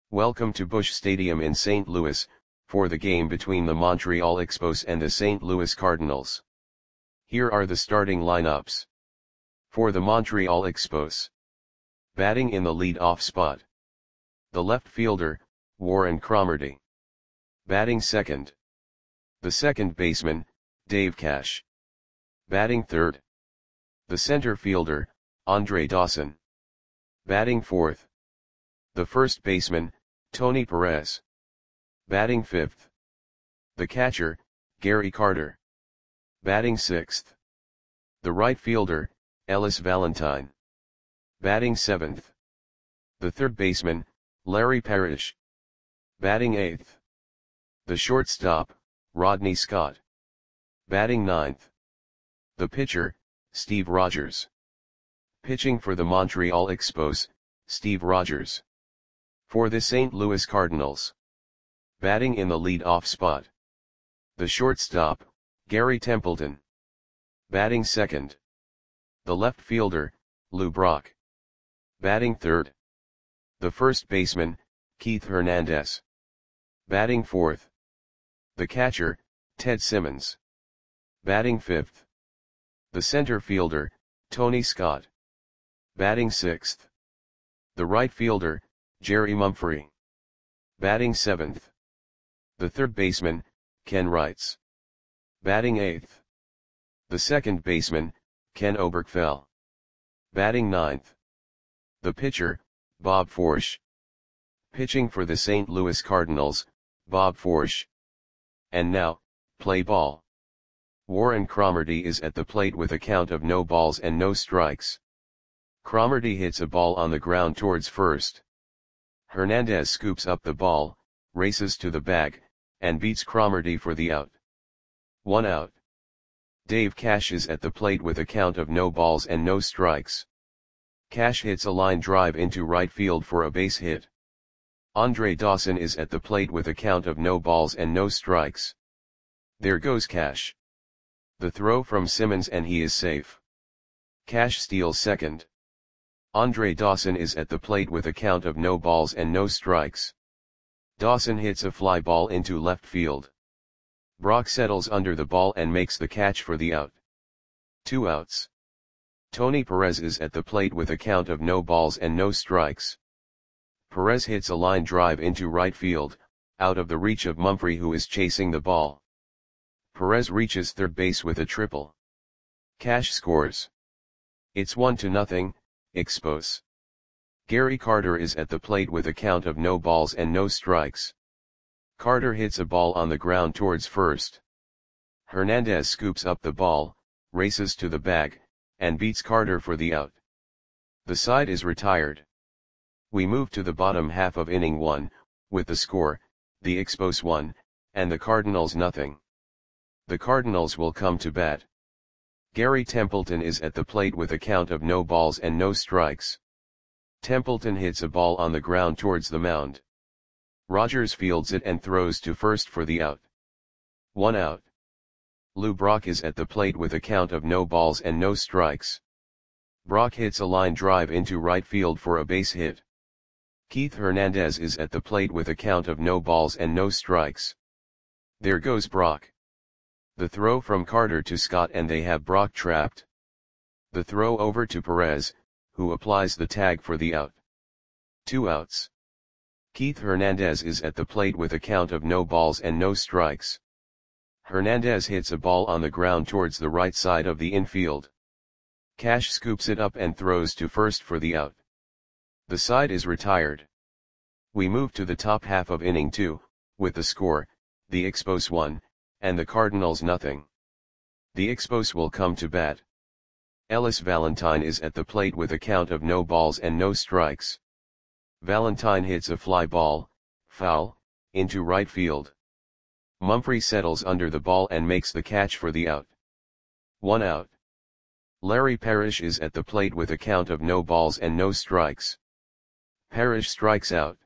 Welcome to Busch Stadium in St. Louis, for the game between the Montreal Expos and the St. Louis Cardinals. Here are the starting lineups. For the Montreal Expos. Batting in the lead-off spot. The left fielder, Warren Cromartie. Batting second. The second baseman, Dave Cash. Batting third. The center fielder, Andre Dawson. Batting fourth. The first baseman, Tony Perez. Batting fifth. The catcher, Gary Carter. Batting sixth. The right fielder, Ellis Valentine. Batting seventh. The third baseman, Larry Parrish. Batting eighth. The shortstop, Rodney Scott. Batting ninth. The pitcher, Steve Rogers. Pitching for the Montreal Expos, Steve Rogers. For the St. Louis Cardinals. Batting in the lead-off spot. The shortstop, Gary Templeton. Batting second. The left fielder, Lou Brock. Batting third. The first baseman, Keith Hernandez. Batting fourth. The catcher, Ted Simmons. Batting fifth. The center fielder, Tony Scott. Batting sixth. The right fielder, Jerry Mumphrey. Batting seventh. The third baseman, Ken Wrights. Batting eighth. The second baseman, Ken Oberkfell. Batting ninth. The pitcher, Bob Forsch. Pitching for the St. Louis Cardinals, Bob Forsch. And now, play ball. Warren Cromartie is at the plate with a count of no balls and no strikes. Cromartie hits a ball on the ground towards first. Hernandez scoops up the ball, races to the bag, and beats Cromartie for the out. 1 out. Dave Cash is at the plate with a count of no balls and no strikes. Cash hits a line drive into right field for a base hit. Andre Dawson is at the plate with a count of no balls and no strikes. There goes Cash. The throw from Simmons and he is safe. Cash steals second. Andre Dawson is at the plate with a count of no balls and no strikes. Dawson hits a fly ball into left field. Brock settles under the ball and makes the catch for the out. 2 outs. Tony Perez is at the plate with a count of no balls and no strikes. Perez hits a line drive into right field, out of the reach of Mumphrey who is chasing the ball. Perez reaches third base with a triple. Cash scores. It's 1-0, Expos. Gary Carter is at the plate with a count of no balls and no strikes. Carter hits a ball on the ground towards first. Hernandez scoops up the ball, races to the bag, and beats Carter for the out. The side is retired. We move to the bottom half of inning 1, with the score, the Expos 1, and the Cardinals 0. The Cardinals will come to bat. Gary Templeton is at the plate with a count of no balls and no strikes. Templeton hits a ball on the ground towards the mound. Rogers fields it and throws to first for the out. 1 out. Lou Brock is at the plate with a count of no balls and no strikes. Brock hits a line drive into right field for a base hit. Keith Hernandez is at the plate with a count of no balls and no strikes. There goes Brock. The throw from Carter to Scott and they have Brock trapped. The throw over to Perez, who applies the tag for the out. 2 outs. Keith Hernandez is at the plate with a count of no balls and no strikes. Hernandez hits a ball on the ground towards the right side of the infield. Cash scoops it up and throws to first for the out. The side is retired. We move to the top half of inning 2, with the score, the Expos 1, and the Cardinals 0. The Expos will come to bat. Ellis Valentine is at the plate with a count of no balls and no strikes. Valentine hits a fly ball, foul, into right field. Mumphrey settles under the ball and makes the catch for the out. 1 out. Larry Parrish is at the plate with a count of no balls and no strikes. Parrish strikes out.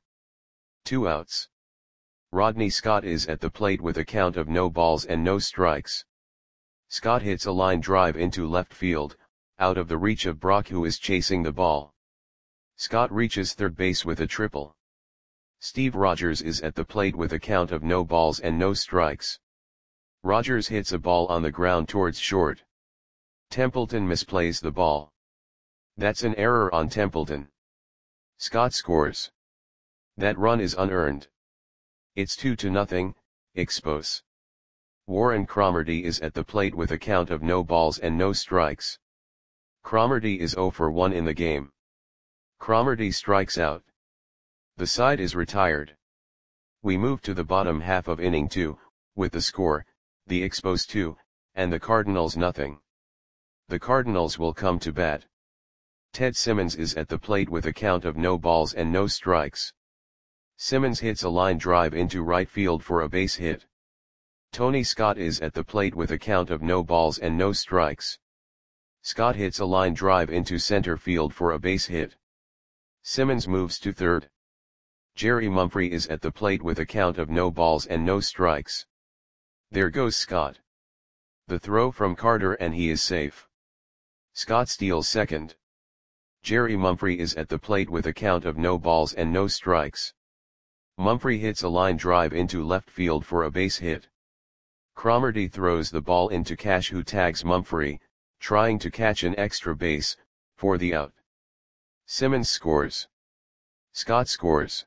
2 outs. Rodney Scott is at the plate with a count of no balls and no strikes. Scott hits a line drive into left field, out of the reach of Brock who is chasing the ball. Scott reaches third base with a triple. Steve Rogers is at the plate with a count of no balls and no strikes. Rogers hits a ball on the ground towards short. Templeton misplays the ball. That's an error on Templeton. Scott scores. That run is unearned. It's 2-0, Expos. Warren Cromartie is at the plate with a count of no balls and no strikes. Cromartie is 0 for 1 in the game. Cromartie strikes out. The side is retired. We move to the bottom half of inning 2, with the score, the Expos 2, and the Cardinals nothing. The Cardinals will come to bat. Ted Simmons is at the plate with a count of no balls and no strikes. Simmons hits a line drive into right field for a base hit. Tony Scott is at the plate with a count of no balls and no strikes. Scott hits a line drive into center field for a base hit. Simmons moves to third. Jerry Mumphrey is at the plate with a count of no balls and no strikes. There goes Scott. The throw from Carter and he is safe. Scott steals second. Jerry Mumphrey is at the plate with a count of no balls and no strikes. Mumphrey hits a line drive into left field for a base hit. Cromartie throws the ball into Cash, who tags Mumphrey, trying to catch an extra base, for the out. Simmons scores. Scott scores.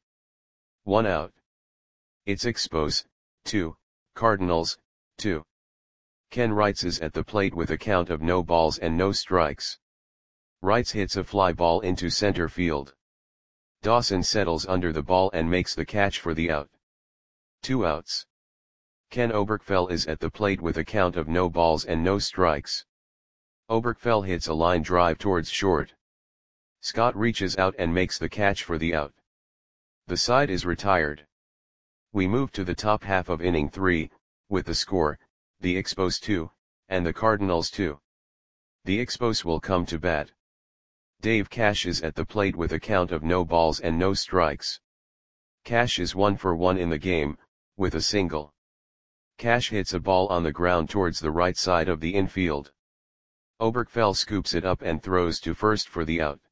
1 out. It's Expos, 2, Cardinals, 2. Ken Wrights is at the plate with a count of no balls and no strikes. Wrights hits a fly ball into center field. Dawson settles under the ball and makes the catch for the out. 2 outs. Ken Oberkfell is at the plate with a count of no balls and no strikes. Oberkfell hits a line drive towards short. Scott reaches out and makes the catch for the out. The side is retired. We move to the top half of inning 3, with the score, the Expos 2, and the Cardinals 2. The Expos will come to bat. Dave Cash is at the plate with a count of no balls and no strikes. Cash is 1 for 1 in the game, with a single. Cash hits a ball on the ground towards the right side of the infield. Oberkfell scoops it up and throws to first for the out.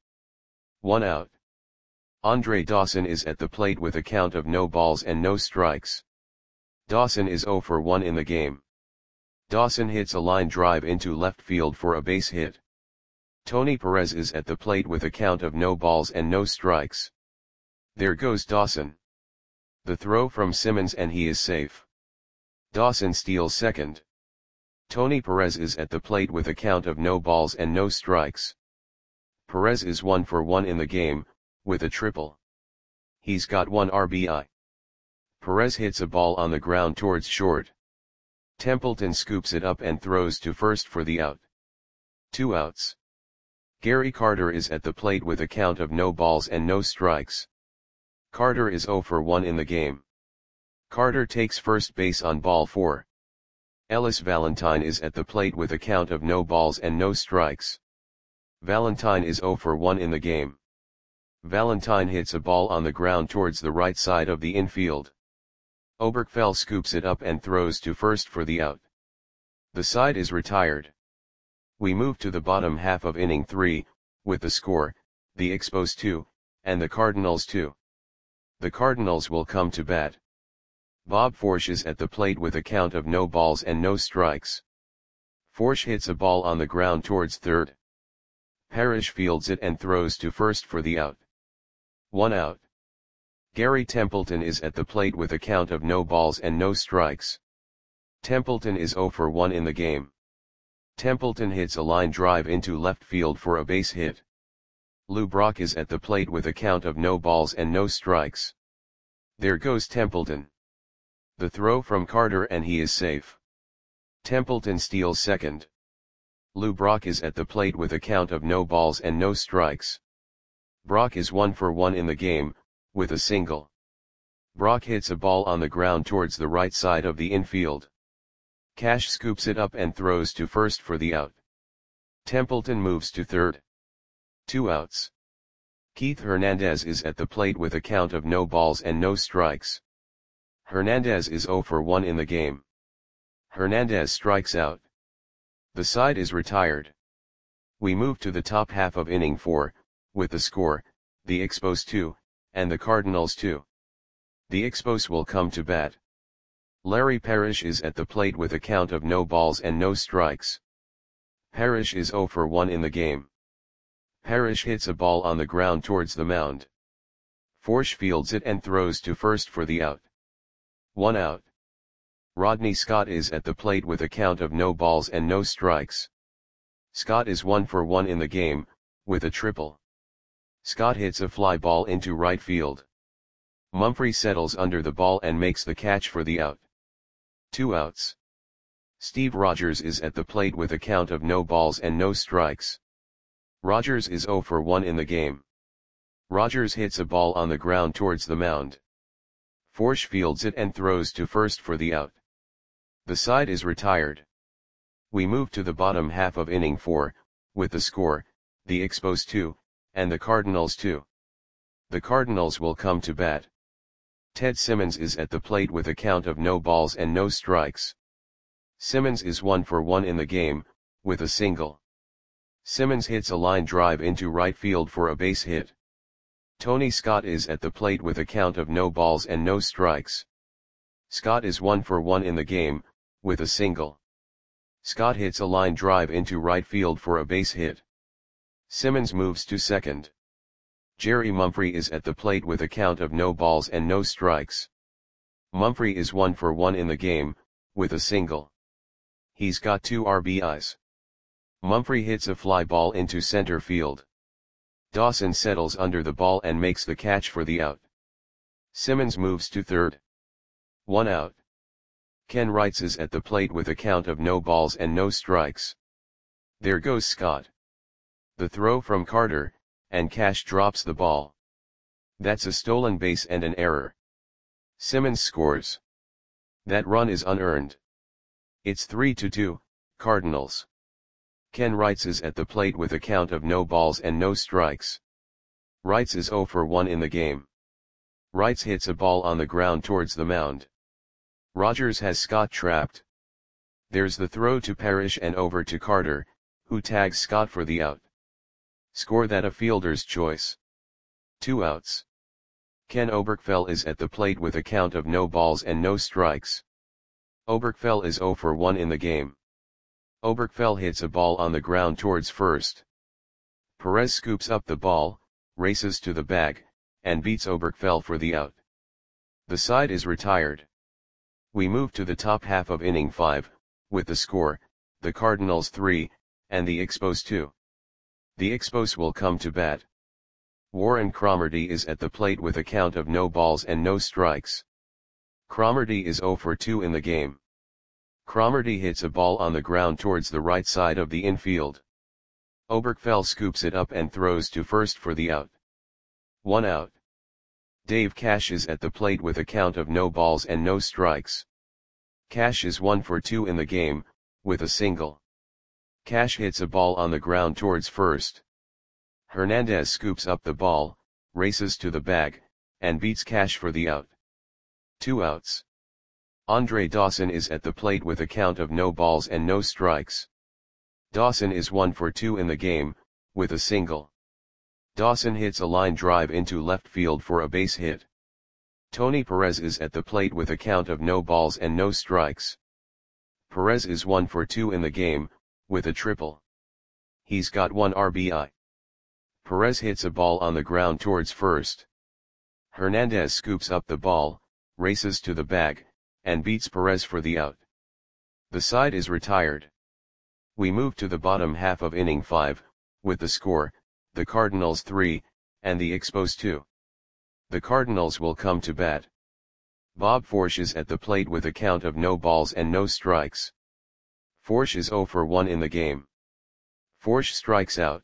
1 out. Andre Dawson is at the plate with a count of no balls and no strikes. Dawson is 0 for 1 in the game. Dawson hits a line drive into left field for a base hit. Tony Perez is at the plate with a count of no balls and no strikes. There goes Dawson. The throw from Simmons and he is safe. Dawson steals second. Tony Perez is at the plate with a count of no balls and no strikes. Perez is 1 for 1 in the game, with a triple. He's got 1 RBI. Perez hits a ball on the ground towards short. Templeton scoops it up and throws to first for the out. 2 outs. Gary Carter is at the plate with a count of no balls and no strikes. Carter is 0 for 1 in the game. Carter takes first base on ball 4. Ellis Valentine is at the plate with a count of no balls and no strikes. Valentine is 0 for 1 in the game. Valentine hits a ball on the ground towards the right side of the infield. Oberkfell scoops it up and throws to first for the out. The side is retired. We move to the bottom half of inning 3, with the score, the Expos 2, and the Cardinals 2. The Cardinals will come to bat. Bob Forsch is at the plate with a count of no balls and no strikes. Forsch hits a ball on the ground towards third. Parrish fields it and throws to first for the out. 1 out. Gary Templeton is at the plate with a count of no balls and no strikes. Templeton is 0 for 1 in the game. Templeton hits a line drive into left field for a base hit. Lou Brock is at the plate with a count of no balls and no strikes. There goes Templeton. The throw from Carter and he is safe. Templeton steals second. Lou Brock is at the plate with a count of no balls and no strikes. Brock is 1 for 1 in the game, with a single. Brock hits a ball on the ground towards the right side of the infield. Cash scoops it up and throws to first for the out. Templeton moves to third. 2 outs. Keith Hernandez is at the plate with a count of no balls and no strikes. Hernandez is 0 for 1 in the game. Hernandez strikes out. The side is retired. We move to the top half of inning 4, with the score, the Expos 2, and the Cardinals 2. The Expos will come to bat. Larry Parrish is at the plate with a count of no balls and no strikes. Parrish is 0 for 1 in the game. Parrish hits a ball on the ground towards the mound. Forsch fields it and throws to first for the out. 1 out. Rodney Scott is at the plate with a count of no balls and no strikes. Scott is 1 for 1 in the game, with a triple. Scott hits a fly ball into right field. Mumphrey settles under the ball and makes the catch for the out. 2 outs. Steve Rogers is at the plate with a count of no balls and no strikes. Rogers is 0 for 1 in the game. Rogers hits a ball on the ground towards the mound. Forsch fields it and throws to first for the out. The side is retired. We move to the bottom half of inning 4, with the score, the Expos 2, and the Cardinals 2. The Cardinals will come to bat. Ted Simmons is at the plate with a count of no balls and no strikes. Simmons is 1 for 1 in the game, with a single. Simmons hits a line drive into right field for a base hit. Tony Scott is at the plate with a count of no balls and no strikes. Scott is 1 for 1 in the game, with a single. Scott hits a line drive into right field for a base hit. Simmons moves to second. Jerry Mumphrey is at the plate with a count of no balls and no strikes. Mumphrey is 1 for 1 in the game, with a single. He's got 2 RBIs. Mumphrey hits a fly ball into center field. Dawson settles under the ball and makes the catch for the out. Simmons moves to third. 1 out. Ken Wrights is at the plate with a count of no balls and no strikes. There goes Scott. The throw from Carter, and Cash drops the ball. That's a stolen base and an error. Simmons scores. That run is unearned. It's 3-2, Cardinals. Ken Wrights is at the plate with a count of no balls and no strikes. Wrights is 0 for 1 in the game. Wrights hits a ball on the ground towards the mound. Rogers has Scott trapped. There's the throw to Parrish and over to Carter, who tags Scott for the out. Score that a fielder's choice. 2 outs. Ken Oberkfell is at the plate with a count of no balls and no strikes. Oberkfell is 0 for 1 in the game. Oberkfell hits a ball on the ground towards first. Perez scoops up the ball, races to the bag, and beats Oberkfell for the out. The side is retired. We move to the top half of inning 5, with the score, the Cardinals 3, and the Expos 2. The Expos will come to bat. Warren Cromartie is at the plate with a count of no balls and no strikes. Cromartie is 0 for 2 in the game. Cromartie hits a ball on the ground towards the right side of the infield. Oberkfell scoops it up and throws to first for the out. 1 out. Dave Cash is at the plate with a count of no balls and no strikes. Cash is 1 for 2 in the game, with a single. Cash hits a ball on the ground towards first. Hernandez scoops up the ball, races to the bag, and beats Cash for the out. 2 outs. Andre Dawson is at the plate with a count of no balls and no strikes. Dawson is 1 for 2 in the game, with a single. Dawson hits a line drive into left field for a base hit. Tony Perez is at the plate with a count of no balls and no strikes. Perez is 1 for 2 in the game, with a triple. He's got 1 RBI. Perez hits a ball on the ground towards first. Hernandez scoops up the ball, races to the bag, and beats Perez for the out. The side is retired. We move to the bottom half of inning 5, with the score, the Cardinals 3, and the Expos 2. The Cardinals will come to bat. Bob Forsch is at the plate with a count of no balls and no strikes. Forsch is 0 for 1 in the game. Forsch strikes out.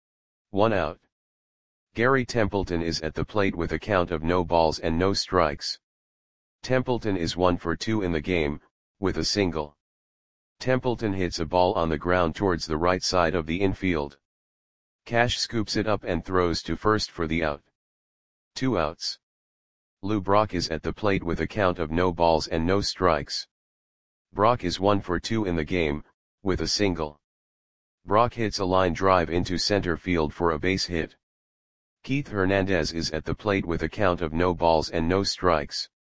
1 out. Gary Templeton is at the plate with a count of no balls and no strikes. Templeton is 1 for 2 in the game, with a single. Templeton hits a ball on the ground towards the right side of the infield. Cash scoops it up and throws to first for the out. 2 outs. Lou Brock is at the plate with a count of no balls and no strikes. Brock is 1 for 2 in the game, with a single. Brock hits a line drive into center field for a base hit. Keith Hernandez is at the plate with a count of no balls and no strikes.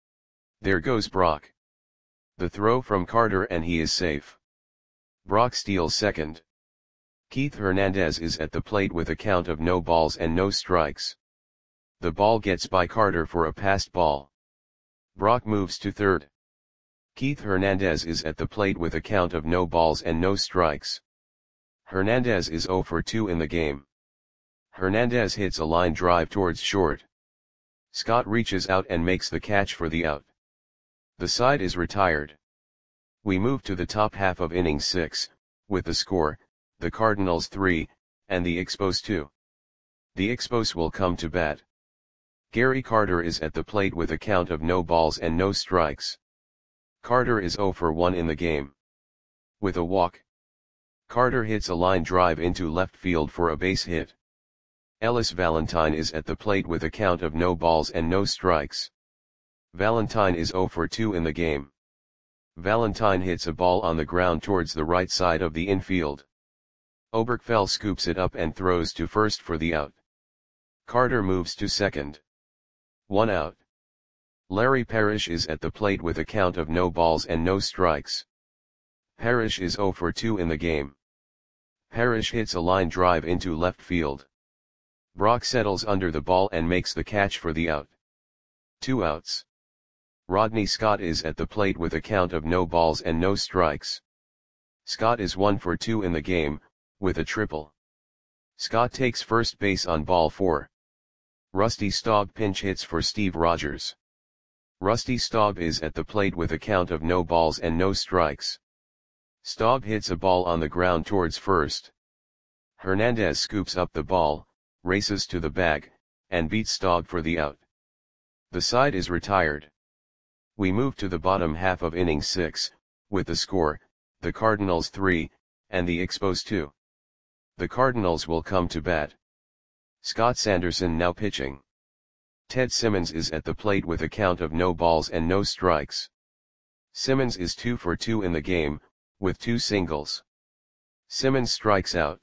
There goes Brock. The throw from Carter and he is safe. Brock steals second. Keith Hernandez is at the plate with a count of no balls and no strikes. The ball gets by Carter for a passed ball. Brock moves to third. Keith Hernandez is at the plate with a count of no balls and no strikes. Hernandez is 0 for 2 in the game. Hernandez hits a line drive towards short. Scott reaches out and makes the catch for the out. The side is retired. We move to the top half of inning 6, with the score, the Cardinals 3, and the Expos 2. The Expos will come to bat. Gary Carter is at the plate with a count of no balls and no strikes. Carter is 0 for 1 in the game. With a walk, Carter hits a line drive into left field for a base hit. Ellis Valentine is at the plate with a count of no balls and no strikes. Valentine is 0 for 2 in the game. Valentine hits a ball on the ground towards the right side of the infield. Oberkfell scoops it up and throws to first for the out. Carter moves to second. 1 out. Larry Parrish is at the plate with a count of no balls and no strikes. Parrish is 0 for 2 in the game. Parrish hits a line drive into left field. Brock settles under the ball and makes the catch for the out. 2 outs. Rodney Scott is at the plate with a count of no balls and no strikes. Scott is 1 for 2 in the game, with a triple. Scott takes first base on ball 4. Rusty Staub pinch hits for Steve Rogers. Rusty Staub is at the plate with a count of no balls and no strikes. Staub hits a ball on the ground towards first. Hernandez scoops up the ball, races to the bag, and beats Staub for the out. The side is retired. We move to the bottom half of inning 6, with the score, the Cardinals 3, and the Expos 2. The Cardinals will come to bat. Scott Sanderson now pitching. Ted Simmons is at the plate with a count of no balls and no strikes. Simmons is 2 for 2 in the game, with 2 singles. Simmons strikes out.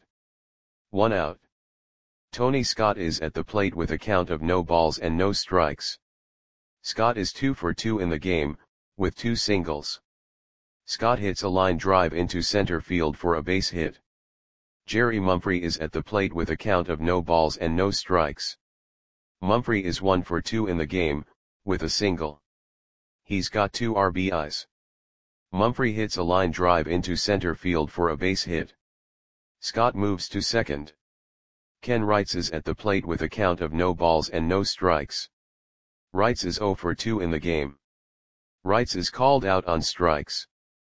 1 out. Tony Scott is at the plate with a count of no balls and no strikes. Scott is 2 for 2 in the game, with 2 singles. Scott hits a line drive into center field for a base hit. Jerry Mumphrey is at the plate with a count of no balls and no strikes. Mumphrey is 1 for 2 in the game, with a single. He's got 2 RBIs. Mumphrey hits a line drive into center field for a base hit. Scott moves to second. Ken Wrights is at the plate with a count of no balls and no strikes. Wrights is 0 for 2 in the game. Wrights is called out on strikes.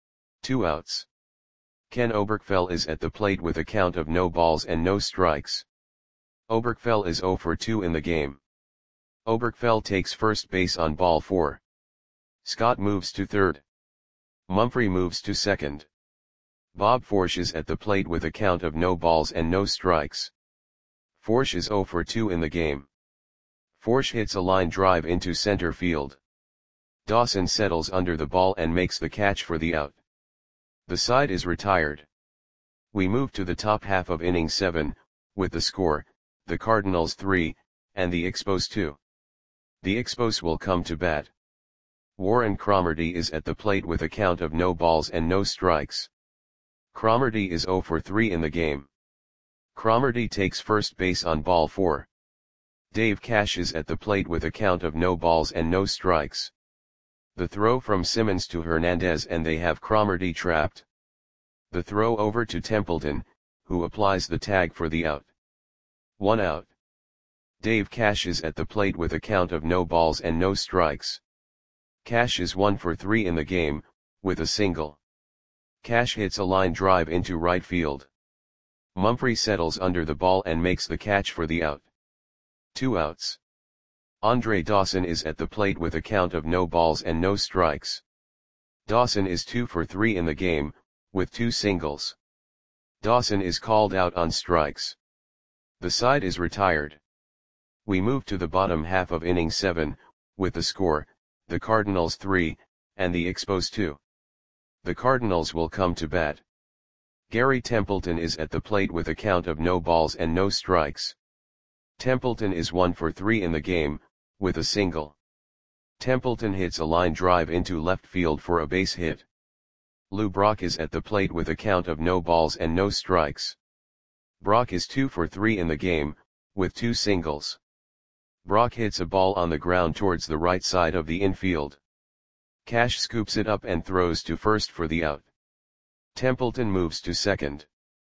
2 outs. Ken Oberkfell is at the plate with a count of no balls and no strikes. Oberkfell is 0 for 2 in the game. Oberkfell takes first base on ball 4. Scott moves to third. Mumphrey moves to second. Bob Forsch is at the plate with a count of no balls and no strikes. Forsch is 0 for 2 in the game. Forsch hits a line drive into center field. Dawson settles under the ball and makes the catch for the out. The side is retired. We move to the top half of inning 7, with the score, the Cardinals 3, and the Expos 2. The Expos will come to bat. Warren Cromartie is at the plate with a count of no balls and no strikes. Cromartie is 0 for 3 in the game. Cromartie takes first base on ball 4. Dave Cash is at the plate with a count of no balls and no strikes. The throw from Simmons to Hernandez and they have Cromartie trapped. The throw over to Templeton, who applies the tag for the out. 1 out. Dave Cash is at the plate with a count of no balls and no strikes. Cash is 1 for 3 in the game, with a single. Cash hits a line drive into right field. Mumphrey settles under the ball and makes the catch for the out. 2 outs. Andre Dawson is at the plate with a count of no balls and no strikes. Dawson is 2 for 3 in the game, with 2 singles. Dawson is called out on strikes. The side is retired. We move to the bottom half of inning 7, with the score, the Cardinals 3, and the Expos 2. The Cardinals will come to bat. Gary Templeton is at the plate with a count of no balls and no strikes. Templeton is 1 for 3 in the game, with a single. Templeton hits a line drive into left field for a base hit. Lou Brock is at the plate with a count of no balls and no strikes. Brock is 2 for 3 in the game, with 2 singles. Brock hits a ball on the ground towards the right side of the infield. Cash scoops it up and throws to first for the out. Templeton moves to second.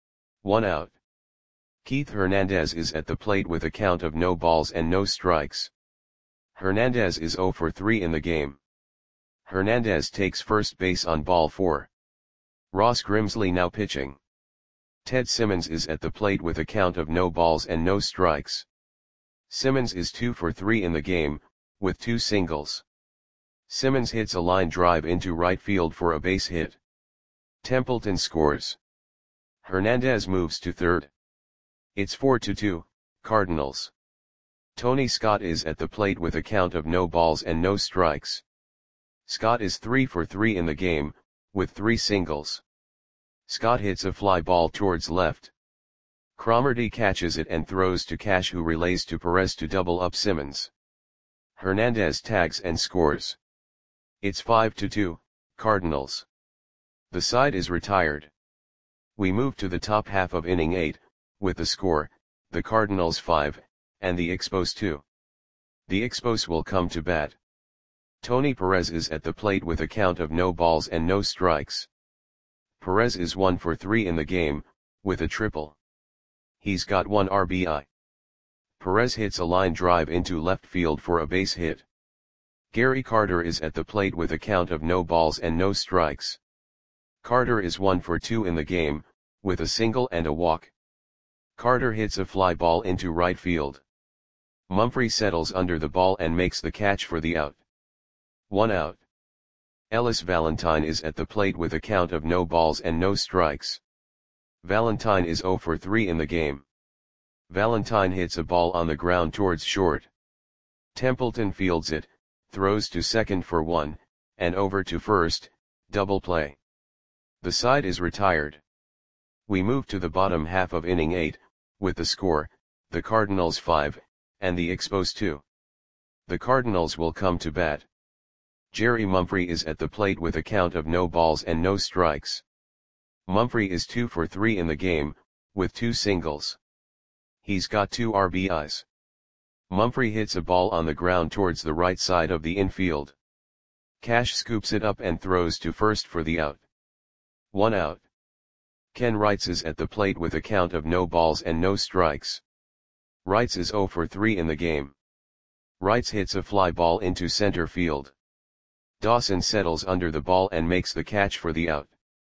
1 out. Keith Hernandez is at the plate with a count of no balls and no strikes. Hernandez is 0 for 3 in the game. Hernandez takes first base on ball 4. Ross Grimsley now pitching. Ted Simmons is at the plate with a count of no balls and no strikes. Simmons is 2 for 3 in the game, with 2 singles. Simmons hits a line drive into right field for a base hit. Templeton scores. Hernandez moves to third. It's 4-2, Cardinals. Tony Scott is at the plate with a count of no balls and no strikes. Scott is 3 for 3 in the game, with 3 singles. Scott hits a fly ball towards left. Cromartie catches it and throws to Cash, who relays to Perez to double up Simmons. Hernandez tags and scores. It's 5-2, Cardinals. The side is retired. We move to the top half of inning 8, with the score, the Cardinals 5, and the Expos 2. The Expos will come to bat. Tony Perez is at the plate with a count of no balls and no strikes. Perez is 1 for 3 in the game, with a triple. He's got 1 RBI. Perez hits a line drive into left field for a base hit. Gary Carter is at the plate with a count of no balls and no strikes. Carter is 1 for 2 in the game, with a single and a walk. Carter hits a fly ball into right field. Mumphrey settles under the ball and makes the catch for the out. 1 out. Ellis Valentine is at the plate with a count of no balls and no strikes. Valentine is 0 for 3 in the game. Valentine hits a ball on the ground towards short. Templeton fields it, throws to second for 1, and over to first, double play. The side is retired. We move to the bottom half of inning 8, with the score, the Cardinals 5, and the Expos 2. The Cardinals will come to bat. Jerry Mumphrey is at the plate with a count of no balls and no strikes. Mumphrey is 2 for 3 in the game, with 2 singles. He's got 2 RBIs. Mumphrey hits a ball on the ground towards the right side of the infield. Cash scoops it up and throws to first for the out. 1 out. Ken Wrights is at the plate with a count of no balls and no strikes. Wrights is 0 for 3 in the game. Wrights hits a fly ball into center field. Dawson settles under the ball and makes the catch for the out.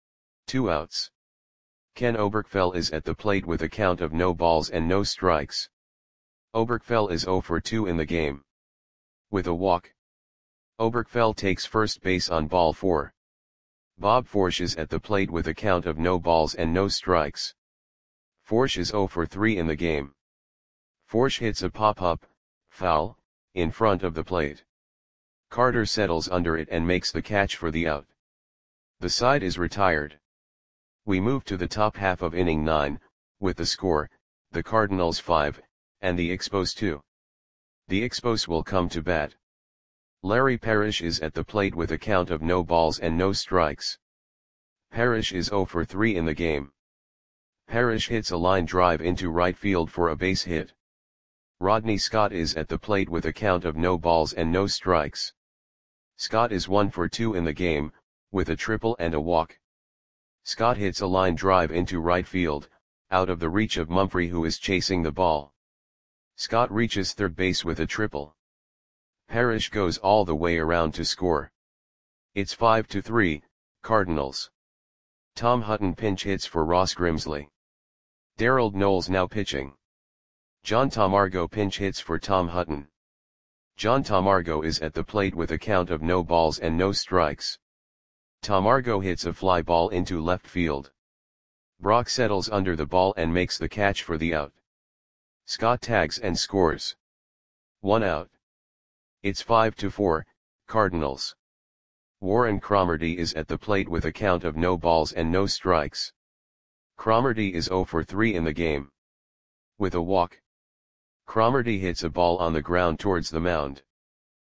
2 outs. Ken Oberkfell is at the plate with a count of no balls and no strikes. Oberkfell is 0 for 2 in the game. With a walk. Oberkfell takes first base on ball 4. Bob Forsch is at the plate with a count of no balls and no strikes. Forsch is 0 for 3 in the game. Forsch hits a pop-up, foul, in front of the plate. Carter settles under it and makes the catch for the out. The side is retired. We move to the top half of inning 9, with the score, the Cardinals 5, and the Expos 2. The Expos will come to bat. Larry Parrish is at the plate with a count of no balls and no strikes. Parrish is 0 for 3 in the game. Parrish hits a line drive into right field for a base hit. Rodney Scott is at the plate with a count of no balls and no strikes. Scott is 1 for 2 in the game, with a triple and a walk. Scott hits a line drive into right field, out of the reach of Mumphrey, who is chasing the ball. Scott reaches third base with a triple. Parrish goes all the way around to score. It's 5-3, Cardinals. Tom Hutton pinch hits for Ross Grimsley. Darrell Knowles now pitching. John Tamargo pinch hits for Tom Hutton. John Tamargo is at the plate with a count of no balls and no strikes. Tamargo hits a fly ball into left field. Brock settles under the ball and makes the catch for the out. Scott tags and scores. 1 out. It's 5-4, Cardinals. Warren Cromartie is at the plate with a count of no balls and no strikes. Cromartie is 0 for 3 in the game. With a walk. Cromartie hits a ball on the ground towards the mound.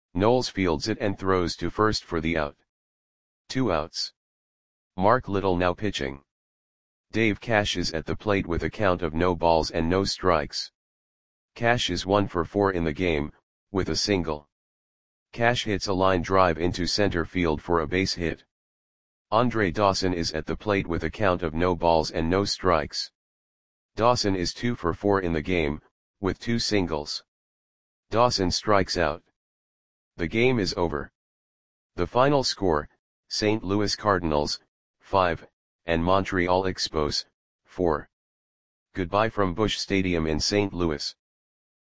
Knowles fields it and throws to first for the out. 2 outs. Mark Little now pitching. Dave Cash is at the plate with a count of no balls and no strikes. Cash is 1 for 4 in the game, with a single. Cash hits a line drive into center field for a base hit. Andre Dawson is at the plate with a count of no balls and no strikes. Dawson is 2 for 4 in the game, with 2 singles. Dawson strikes out. The game is over. The final score, St. Louis Cardinals, 5, and Montreal Expos, 4. Goodbye from Busch Stadium in St. Louis.